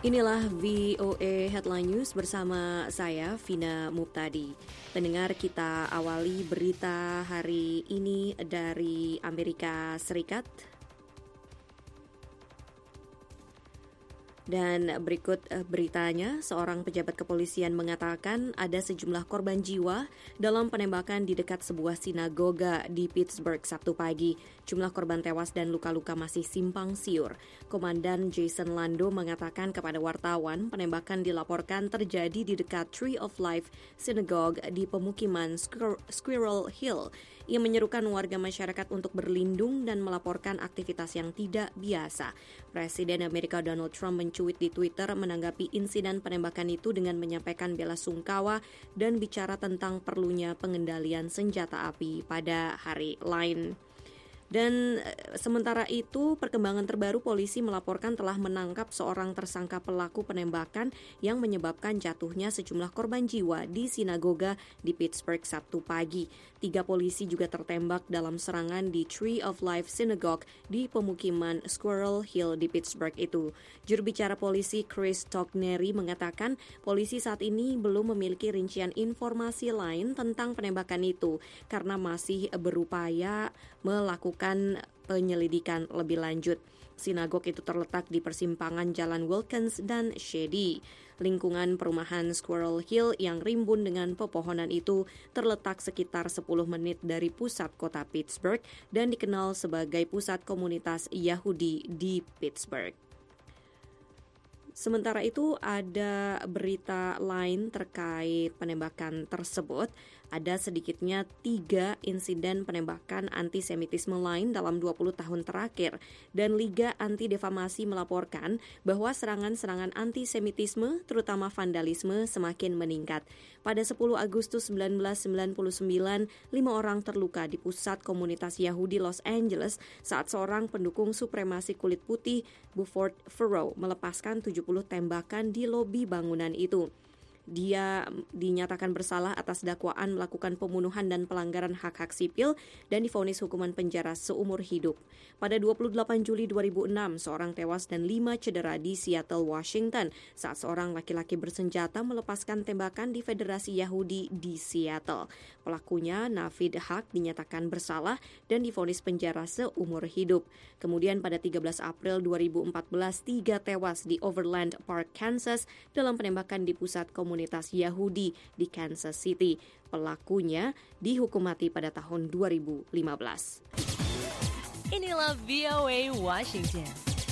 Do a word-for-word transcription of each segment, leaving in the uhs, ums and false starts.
Inilah V O A Headline News bersama saya, Vina Muptadi. Pendengar, kita awali berita hari ini dari Amerika Serikat. Dan berikut beritanya, seorang pejabat kepolisian mengatakan ada sejumlah korban jiwa dalam penembakan di dekat sebuah sinagoga di Pittsburgh Sabtu pagi. Jumlah korban tewas dan luka-luka masih simpang siur. Komandan Jason Lando mengatakan kepada wartawan penembakan dilaporkan terjadi di dekat Tree of Life Synagogue di pemukiman Squirrel Hill. Ia menyerukan warga masyarakat untuk berlindung dan melaporkan aktivitas yang tidak biasa. Presiden Amerika Donald Trump mencuit di Twitter menanggapi insiden penembakan itu dengan menyampaikan bela sungkawa dan bicara tentang perlunya pengendalian senjata api pada hari lain. Dan sementara itu, perkembangan terbaru polisi melaporkan telah menangkap seorang tersangka pelaku penembakan yang menyebabkan jatuhnya sejumlah korban jiwa di sinagoga di Pittsburgh Sabtu pagi. Tiga polisi juga tertembak dalam serangan di Tree of Life Synagogue di pemukiman Squirrel Hill di Pittsburgh itu. Juru bicara polisi Chris Togneri mengatakan polisi saat ini belum memiliki rincian informasi lain tentang penembakan itu karena masih berupaya melakukan penyelidikan lebih lanjut. Sinagog itu terletak di persimpangan Jalan Wilkins dan Shady. Lingkungan perumahan Squirrel Hill yang rimbun dengan pepohonan itu terletak sekitar sepuluh menit dari pusat kota Pittsburgh dan dikenal sebagai pusat komunitas Yahudi di Pittsburgh. Sementara itu, ada berita lain terkait penembakan tersebut. Ada sedikitnya tiga insiden penembakan antisemitisme lain dalam dua puluh tahun terakhir. Dan Liga Anti Defamasi melaporkan bahwa serangan-serangan antisemitisme, terutama vandalisme, semakin meningkat. Pada sepuluh Agustus seribu sembilan ratus sembilan puluh sembilan, lima orang terluka di pusat komunitas Yahudi Los Angeles saat seorang pendukung supremasi kulit putih, Buford Farrow, melepaskan tujuh puluh tembakan di lobi bangunan itu. Dia dinyatakan bersalah atas dakwaan melakukan pembunuhan dan pelanggaran hak-hak sipil dan divonis hukuman penjara seumur hidup. Pada dua puluh delapan Juli dua ribu enam, seorang tewas dan lima cedera di Seattle, Washington saat seorang laki-laki bersenjata melepaskan tembakan di Federasi Yahudi di Seattle. Pelakunya, Navid Haq, dinyatakan bersalah dan divonis penjara seumur hidup. Kemudian pada tiga belas April dua ribu empat belas, tiga tewas di Overland Park, Kansas dalam penembakan di pusat komunitas komunitas Yahudi di Kansas City. Pelakunya dihukum mati pada tahun dua ribu lima belas. Inilah V O A Washington.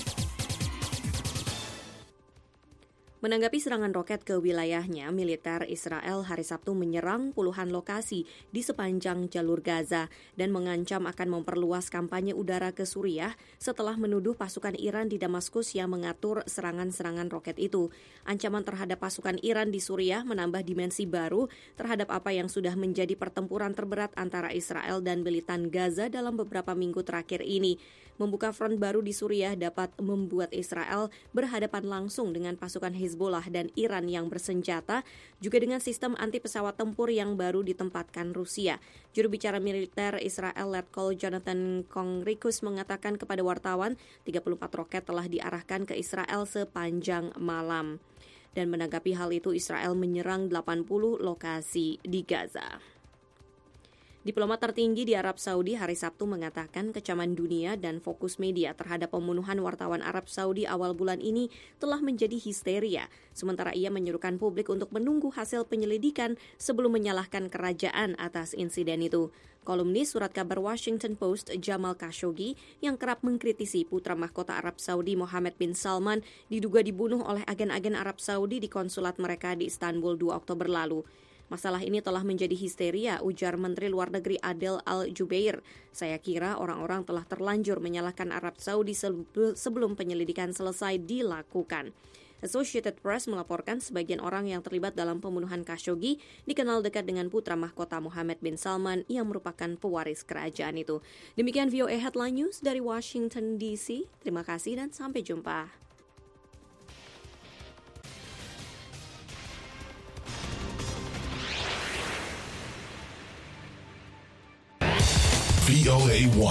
Menanggapi serangan roket ke wilayahnya, militer Israel hari Sabtu menyerang puluhan lokasi di sepanjang jalur Gaza dan mengancam akan memperluas kampanye udara ke Suriah setelah menuduh pasukan Iran di Damaskus yang mengatur serangan-serangan roket itu. Ancaman terhadap pasukan Iran di Suriah menambah dimensi baru terhadap apa yang sudah menjadi pertempuran terberat antara Israel dan militan Gaza dalam beberapa minggu terakhir ini. Membuka front baru di Suriah dapat membuat Israel berhadapan langsung dengan pasukan Hezbollah dan Iran yang bersenjata, juga dengan sistem anti pesawat tempur yang baru ditempatkan Rusia. Juru bicara militer Israel Letkol Jonathan Conricus mengatakan kepada wartawan, tiga puluh empat roket telah diarahkan ke Israel sepanjang malam. Dan menanggapi hal itu, Israel menyerang delapan puluh lokasi di Gaza. Diplomat tertinggi di Arab Saudi hari Sabtu mengatakan kecaman dunia dan fokus media terhadap pembunuhan wartawan Arab Saudi awal bulan ini telah menjadi histeria, sementara ia menyerukan publik untuk menunggu hasil penyelidikan sebelum menyalahkan kerajaan atas insiden itu. Kolumnis surat kabar Washington Post Jamal Khashoggi yang kerap mengkritisi putra mahkota Arab Saudi Mohammed bin Salman diduga dibunuh oleh agen-agen Arab Saudi di konsulat mereka di Istanbul dua Oktober lalu. Masalah ini telah menjadi histeria, ujar Menteri Luar Negeri Adel Al-Jubeir. Saya kira orang-orang telah terlanjur menyalahkan Arab Saudi sebelum penyelidikan selesai dilakukan. Associated Press melaporkan sebagian orang yang terlibat dalam pembunuhan Khashoggi dikenal dekat dengan putra mahkota Mohammed bin Salman yang merupakan pewaris kerajaan itu. Demikian V O A Headline News dari Washington D C. Terima kasih dan sampai jumpa. V O A